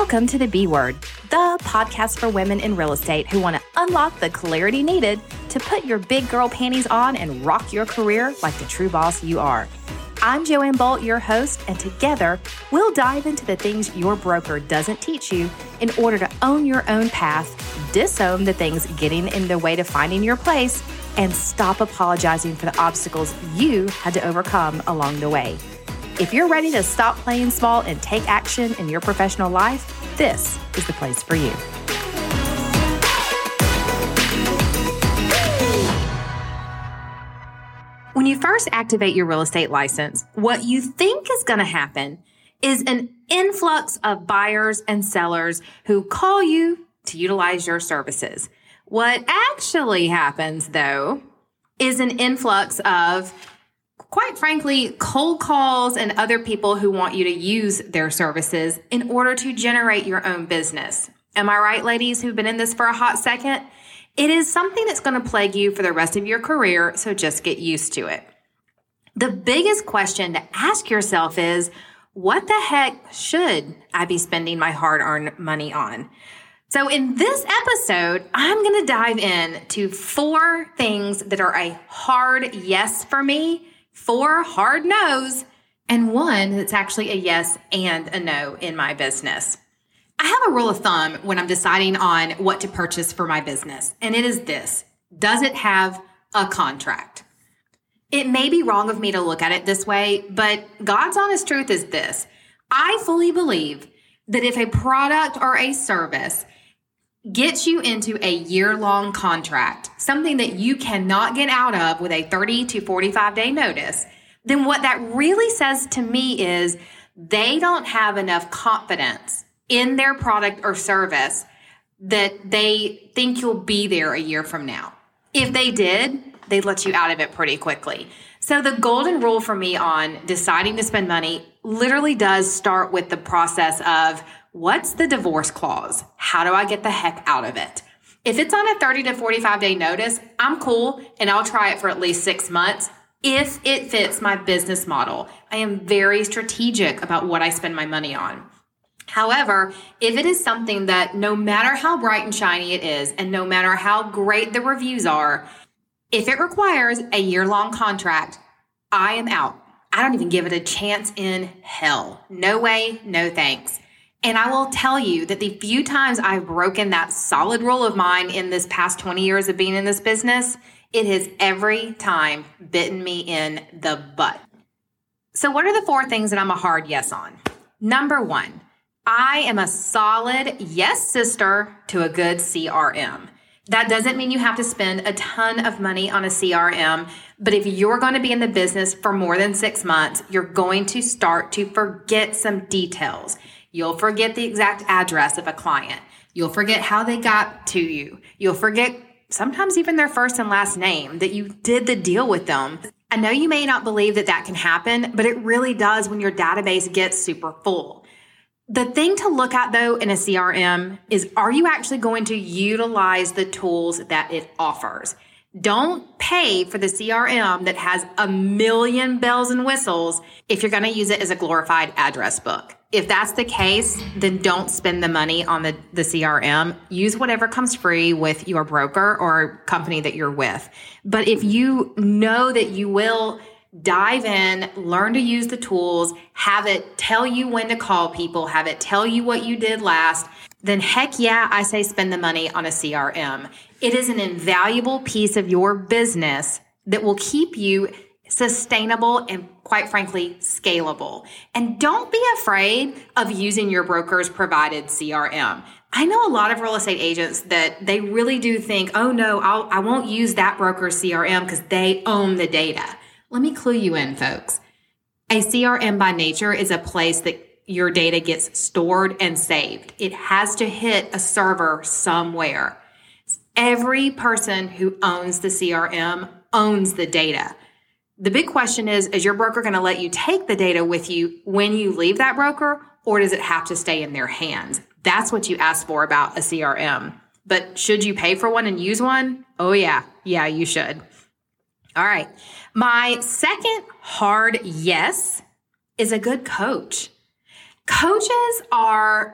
Welcome to The B Word, the podcast for women in real estate who want to unlock the clarity needed to put your big girl panties on and rock your career like the true boss you are. I'm Joanne Bolt, your host, and together we'll dive into the things your broker doesn't teach you in order to own your own path, disown the things getting in the way to finding your place, and stop apologizing for the obstacles you had to overcome along the way. If you're ready to stop playing small and take action in your professional life, this is the place for you. When you first activate your real estate license, what you think is going to happen is an influx of buyers and sellers who call you to utilize your services. What actually happens, though, is an influx of, quite frankly, cold calls and other people who want you to use their services in order to generate your own business. Am I right, ladies who've been in this for a hot second? It is something that's going to plague you for the rest of your career, so just get used to it. The biggest question to ask yourself is, what the heck should I be spending my hard-earned money on? So in this episode, I'm going to dive in to 4 things that are a hard yes for me, 4 hard no's, and 1 that's actually a yes and a no in my business. I have a rule of thumb when I'm deciding on what to purchase for my business, and it is this: does it have a contract? It may be wrong of me to look at it this way, but God's honest truth is this: I fully believe that if a product or a service gets you into a year-long contract, something that you cannot get out of with a 30 to 45-day notice, then what that really says to me is they don't have enough confidence in their product or service that they think you'll be there a year from now. If they did, they'd let you out of it pretty quickly. So the golden rule for me on deciding to spend money literally does start with the process of, what's the divorce clause? How do I get the heck out of it? If it's on a 30 to 45 day notice, I'm cool and I'll try it for at least 6 months if it fits my business model. I am very strategic about what I spend my money on. However, if it is something that no matter how bright and shiny it is, and no matter how great the reviews are, if it requires a year-long contract, I am out. I don't even give it a chance in hell. No way, no thanks. And I will tell you that the few times I've broken that solid rule of mine in this past 20 years of being in this business, it has every time bitten me in the butt. So what are the 4 things that I'm a hard yes on? Number 1, I am a solid yes sister to a good CRM. That doesn't mean you have to spend a ton of money on a CRM, but if you're going to be in the business for more than 6 months, you're going to start to forget some details. You'll forget the exact address of a client. You'll forget how they got to you. You'll forget sometimes even their first and last name, that you did the deal with them. I know you may not believe that that can happen, but it really does when your database gets super full. The thing to look at, though, in a CRM is, are you actually going to utilize the tools that it offers? Don't pay for the CRM that has a million bells and whistles if you're going to use it as a glorified address book. If that's the case, then don't spend the money on the CRM. Use whatever comes free with your broker or company that you're with. But if you know that you will dive in, learn to use the tools, have it tell you when to call people, have it tell you what you did last, then heck yeah, I say spend the money on a CRM. It is an invaluable piece of your business that will keep you sustainable and, quite frankly, scalable. And don't be afraid of using your broker's provided CRM. I know a lot of real estate agents that they really do think, oh no, I won't use that broker's CRM because they own the data. Let me clue you in, folks. A CRM by nature is a place that your data gets stored and saved. It has to hit a server somewhere. Every person who owns the CRM owns the data. The big question is your broker going to let you take the data with you when you leave that broker, or does it have to stay in their hands? That's what you ask for about a CRM. But should you pay for one and use one? Oh yeah, you should. All right. My second hard yes is a good coach. Coaches are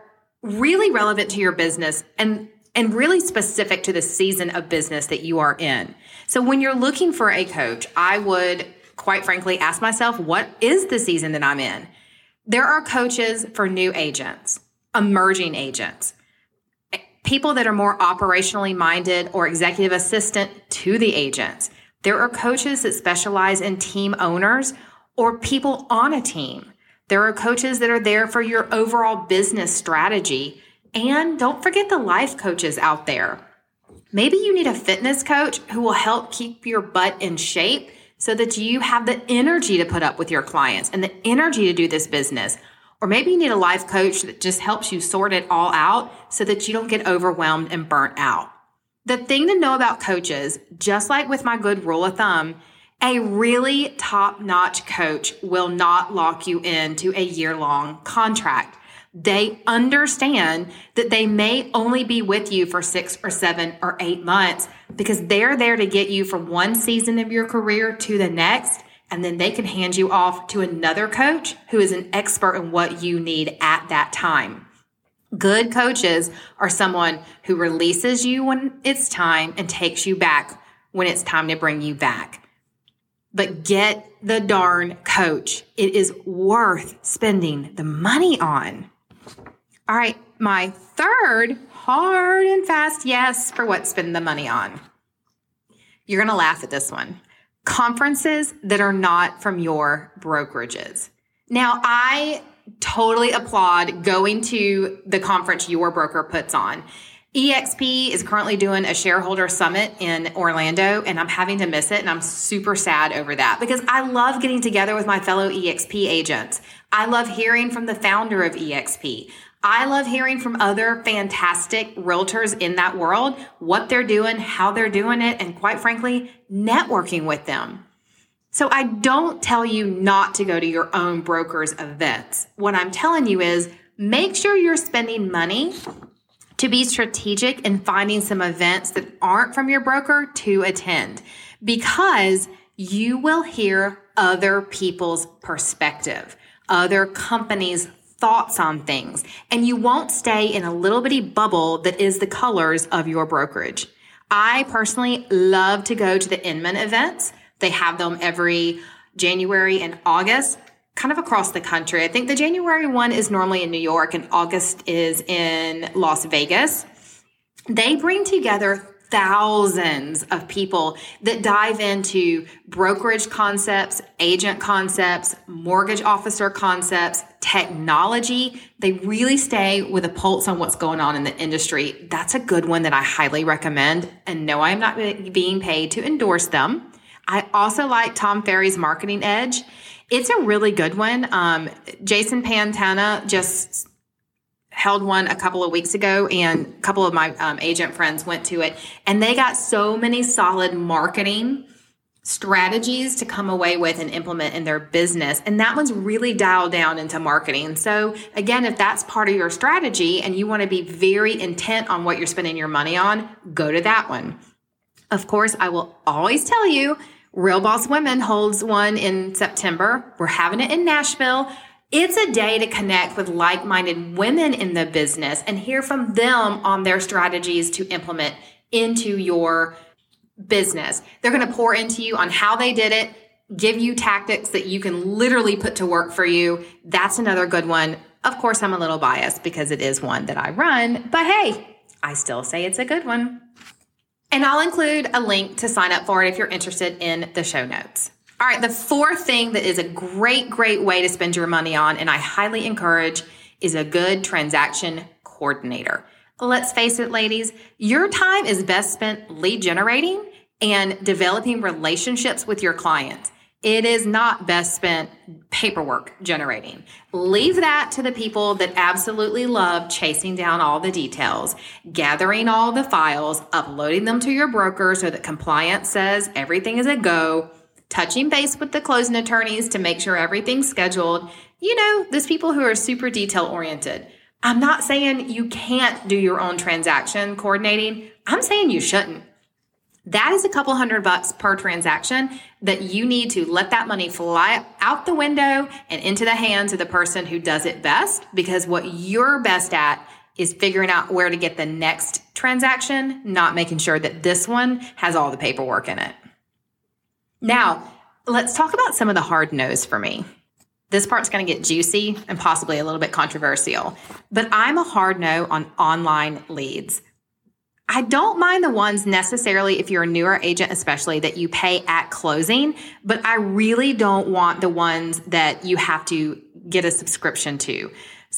really relevant to your business and really specific to the season of business that you are in. So when you're looking for a coach, I would quite frankly ask myself, what is the season that I'm in? There are coaches for new agents, emerging agents, people that are more operationally minded or executive assistant to the agents. There are coaches that specialize in team owners or people on a team. There are coaches that are there for your overall business strategy. And don't forget the life coaches out there. Maybe you need a fitness coach who will help keep your butt in shape so that you have the energy to put up with your clients and the energy to do this business. Or maybe you need a life coach that just helps you sort it all out so that you don't get overwhelmed and burnt out. The thing to know about coaches, just like with my good rule of thumb, a really top-notch coach will not lock you into a year-long contract. They understand that they may only be with you for 6 or 7 or 8 months because they're there to get you from one season of your career to the next, and then they can hand you off to another coach who is an expert in what you need at that time. Good coaches are someone who releases you when it's time and takes you back when it's time to bring you back. But get the darn coach. It is worth spending the money on. All right, my third hard and fast yes for what to spend the money on. You're going to laugh at this one. Conferences that are not from your brokerages. Now, I totally applaud going to the conference your broker puts on. EXP is currently doing a shareholder summit in Orlando, and I'm having to miss it, and I'm super sad over that because I love getting together with my fellow EXP agents. I love hearing from the founder of EXP. I love hearing from other fantastic realtors in that world, what they're doing, how they're doing it, and quite frankly, networking with them. So I don't tell you not to go to your own broker's events. What I'm telling you is make sure you're spending money to be strategic in finding some events that aren't from your broker to attend, because you will hear other people's perspective, other companies' thoughts on things, and you won't stay in a little bitty bubble that is the colors of your brokerage. I personally love to go to the Inman events. They have them every January and August, kind of across the country. I think the January one is normally in New York and August is in Las Vegas. They bring together thousands of people that dive into brokerage concepts, agent concepts, mortgage officer concepts, technology. They really stay with a pulse on what's going on in the industry. That's a good one that I highly recommend. And no, I'm not being paid to endorse them. I also like Tom Ferry's Marketing Edge. It's a really good one. Jason Pantana just held one a couple of weeks ago, and a couple of my agent friends went to it, and they got so many solid marketing strategies to come away with and implement in their business. And that one's really dialed down into marketing. So again, if that's part of your strategy and you want to be very intent on what you're spending your money on, go to that one. Of course, I will always tell you, Real Boss Women holds one in September. We're having it in Nashville. It's a day to connect with like-minded women in the business and hear from them on their strategies to implement into your business. They're going to pour into you on how they did it, give you tactics that you can literally put to work for you. That's another good one. Of course, I'm a little biased because it is one that I run, but hey, I still say it's a good one. And I'll include a link to sign up for it if you're interested in the show notes. All right, the fourth thing that is a great way to spend your money on, and I highly encourage, is a good transaction coordinator. Let's face it, ladies, your time is best spent lead generating and developing relationships with your clients. It is not best spent paperwork generating. Leave that to the people that absolutely love chasing down all the details, gathering all the files, uploading them to your broker so that compliance says everything is a go, touching base with the closing attorneys to make sure everything's scheduled. You know, there's people who are super detail oriented. I'm not saying you can't do your own transaction coordinating. I'm saying you shouldn't. That is a couple $100 per transaction that you need to let that money fly out the window and into the hands of the person who does it best, because what you're best at is figuring out where to get the next transaction, not making sure that this one has all the paperwork in it. Now, let's talk about some of the hard no's for me. This part's going to get juicy and possibly a little bit controversial, but I'm a hard no on online leads. I don't mind the ones necessarily, if you're a newer agent especially, that you pay at closing, but I really don't want the ones that you have to get a subscription to.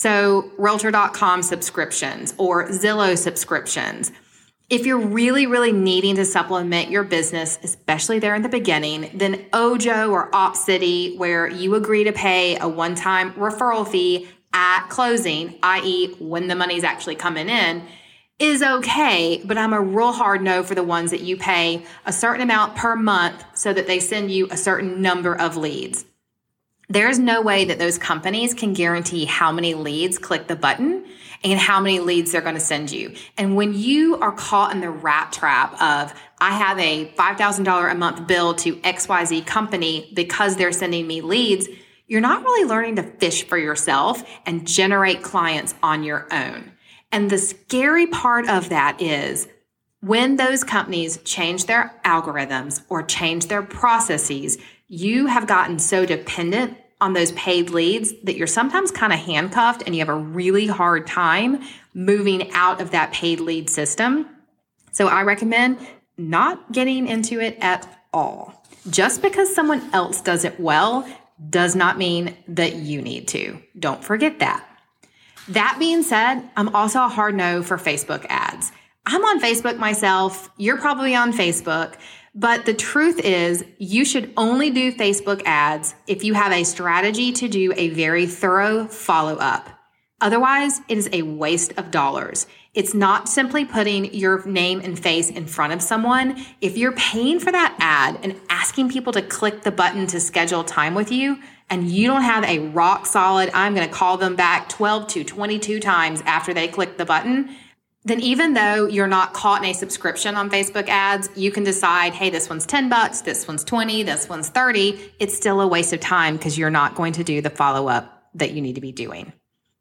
So Realtor.com subscriptions or Zillow subscriptions. If you're really, really needing to supplement your business, especially there in the beginning, then Ojo or OpCity, where you agree to pay a one-time referral fee at closing, i.e. when the money's actually coming in, is okay, but I'm a real hard no for the ones that you pay a certain amount per month so that they send you a certain number of leads. There's no way that those companies can guarantee how many leads click the button and how many leads they're going to send you. And when you are caught in the rat trap of, I have a $5,000 a month bill to XYZ company because they're sending me leads, you're not really learning to fish for yourself and generate clients on your own. And the scary part of that is when those companies change their algorithms or change their processes, you have gotten so dependent on those paid leads that you're sometimes kind of handcuffed and you have a really hard time moving out of that paid lead system. So I recommend not getting into it at all. Just because someone else does it well does not mean that you need to. Don't forget that. That being said, I'm also a hard no for Facebook ads. I'm on Facebook myself. You're probably on Facebook. But the truth is, you should only do Facebook ads if you have a strategy to do a very thorough follow-up. Otherwise, it is a waste of dollars. It's not simply putting your name and face in front of someone. If you're paying for that ad and asking people to click the button to schedule time with you, and you don't have a rock solid, I'm going to call them back 12 to 22 times after they click the button, then even though you're not caught in a subscription on Facebook ads, you can decide, hey, this one's $10, this one's $20, this one's $30. It's still a waste of time because you're not going to do the follow-up that you need to be doing.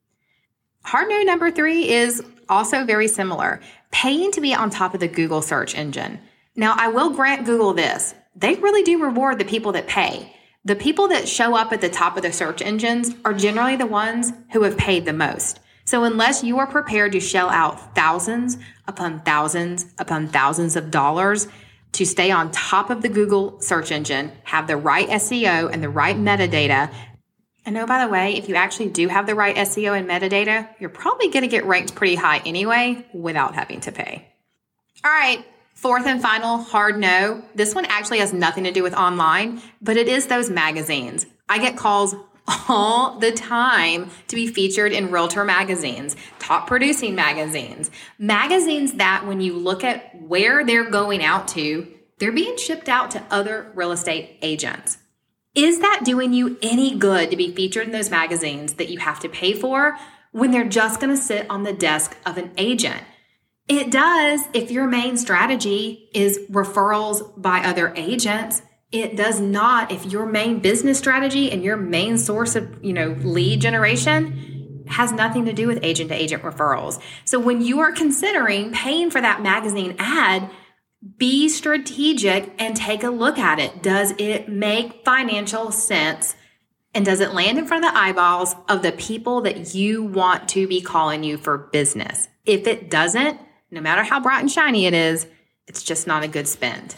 Hard no number 3 is also very similar. Paying to be on top of the Google search engine. Now, I will grant Google this. They really do reward the people that pay. The people that show up at the top of the search engines are generally the ones who have paid the most. So unless you are prepared to shell out thousands upon thousands upon thousands of dollars to stay on top of the Google search engine, have the right SEO and the right metadata, and oh, by the way, if you actually do have the right SEO and metadata, you're probably going to get ranked pretty high anyway without having to pay. All right. Fourth and final hard no. This one actually has nothing to do with online, but it is those magazines. I get calls all the time to be featured in Realtor magazines, top producing magazines, magazines that when you look at where they're going out to, they're being shipped out to other real estate agents. Is that doing you any good to be featured in those magazines that you have to pay for when they're just going to sit on the desk of an agent? It does if your main strategy is referrals by other agents. It does not if your main business strategy and your main source of, lead generation has nothing to do with agent-to-agent referrals. So when you are considering paying for that magazine ad, be strategic and take a look at it. Does it make financial sense? And does it land in front of the eyeballs of the people that you want to be calling you for business? If it doesn't, no matter how bright and shiny it is, it's just not a good spend.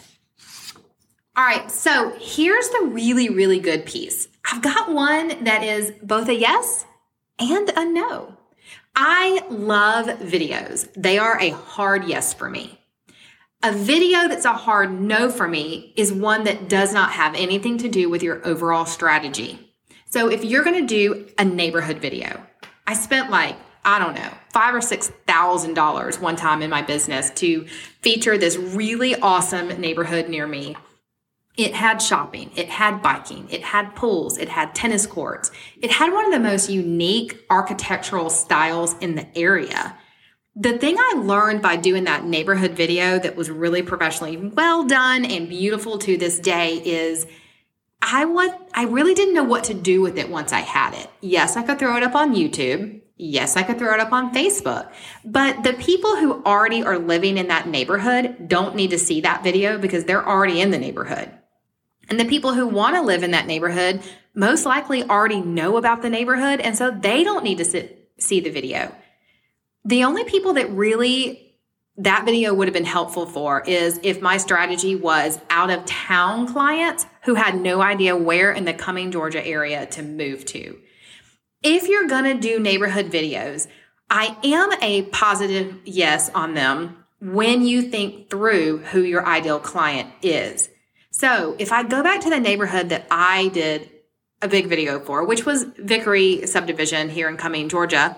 All right, so here's the really, really good piece. I've got one that is both a yes and a no. I love videos. They are a hard yes for me. A video that's a hard no for me is one that does not have anything to do with your overall strategy. So if you're going to do a neighborhood video, I spent $5,000 or $6,000 one time in my business to feature this really awesome neighborhood near me. It had shopping, it had biking, it had pools, it had tennis courts. It had one of the most unique architectural styles in the area. The thing I learned by doing that neighborhood video that was really professionally well done and beautiful to this day is I really didn't know what to do with it once I had it. Yes, I could throw it up on YouTube. Yes, I could throw it up on Facebook. But the people who already are living in that neighborhood don't need to see that video because they're already in the neighborhood. And the people who want to live in that neighborhood most likely already know about the neighborhood, and so they don't need to see the video. The only people that really that video would have been helpful for is if my strategy was out of town clients who had no idea where in the Cumming, Georgia area to move to. If you're going to do neighborhood videos, I am a positive yes on them when you think through who your ideal client is. So if I go back to the neighborhood that I did a big video for, which was Vickery subdivision here in Cumming, Georgia,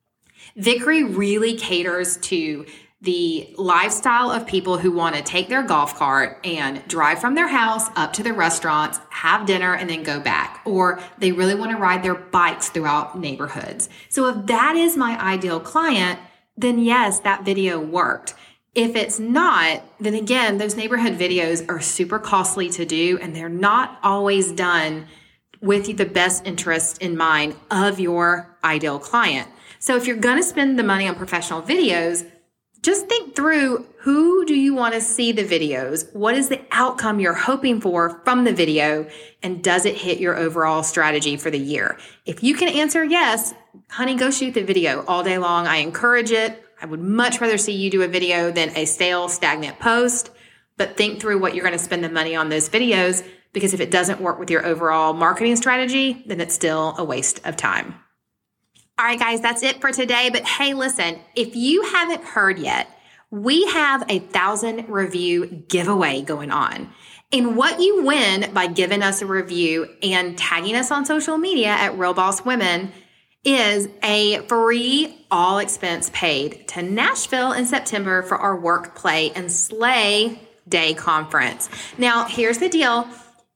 Vickery really caters to the lifestyle of people who want to take their golf cart and drive from their house up to the restaurants, have dinner, and then go back. Or they really want to ride their bikes throughout neighborhoods. So if that is my ideal client, then yes, that video worked. If it's not, then again, those neighborhood videos are super costly to do, and they're not always done with the best interest in mind of your ideal client. So if you're going to spend the money on professional videos, just think through, who do you want to see the videos? What is the outcome you're hoping for from the video? And does it hit your overall strategy for the year? If you can answer yes, honey, go shoot the video all day long. I encourage it. I would much rather see you do a video than a stale, stagnant post. But think through what you're going to spend the money on those videos, because if it doesn't work with your overall marketing strategy, then it's still a waste of time. All right, guys, that's it for today. But hey, listen, if you haven't heard yet, we have a 1,000 review giveaway going on. And what you win by giving us a review and tagging us on social media at Real Boss Women is a free, all expense paid to Nashville in September for our Work, Play, and Slay Day conference. Now, here's the deal.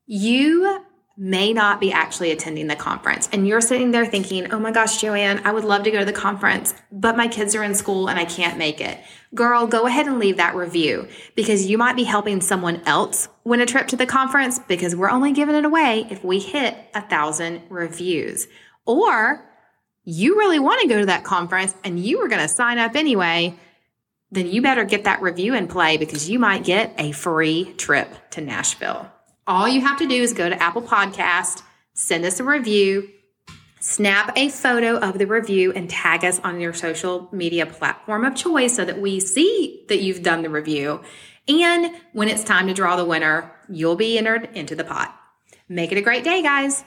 You may not be actually attending the conference, and you're sitting there thinking, oh my gosh, Joanne, I would love to go to the conference, but my kids are in school and I can't make it. Girl, go ahead and leave that review, because you might be helping someone else win a trip to the conference, because we're only giving it away if we hit 1,000 reviews. Or you really want to go to that conference and you were going to sign up anyway, then you better get that review in play, because you might get a free trip to Nashville. All you have to do is go to Apple Podcast, send us a review, snap a photo of the review, and tag us on your social media platform of choice so that we see that you've done the review. And when it's time to draw the winner, you'll be entered into the pot. Make it a great day, guys.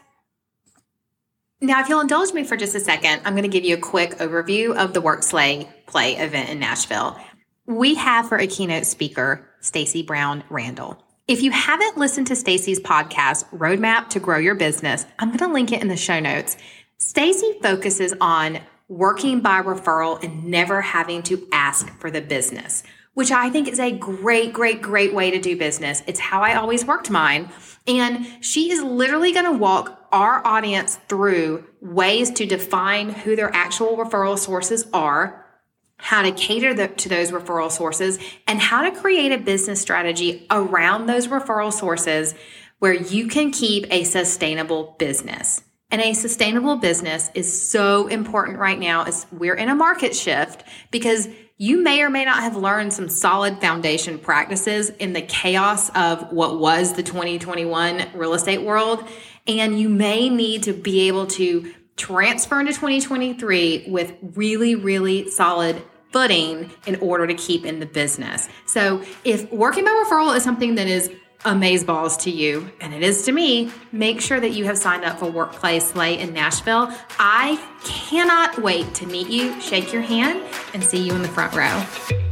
Now, if you'll indulge me for just a second, I'm going to give you a quick overview of the Work, Slay, Play event in Nashville. We have for a keynote speaker, Stacey Brown Randall. If you haven't listened to Stacey's podcast, Roadmap to Grow Your Business, I'm going to link it in the show notes. Stacey focuses on working by referral and never having to ask for the business, which I think is a great, great, great way to do business. It's how I always worked mine. And she is literally going to walk our audience through ways to define who their actual referral sources are, how to cater to those referral sources, and how to create a business strategy around those referral sources where you can keep a sustainable business. And a sustainable business is so important right now as we're in a market shift, because you may or may not have learned some solid foundation practices in the chaos of what was the 2021 real estate world. And you may need to be able to transfer into 2023 with really, really solid footing in order to keep in the business. So if working by referral is something that is amazeballs to you, and it is to me, make sure that you have signed up for Work, Play, Slay in Nashville. I cannot wait to meet you, shake your hand, and see you in the front row.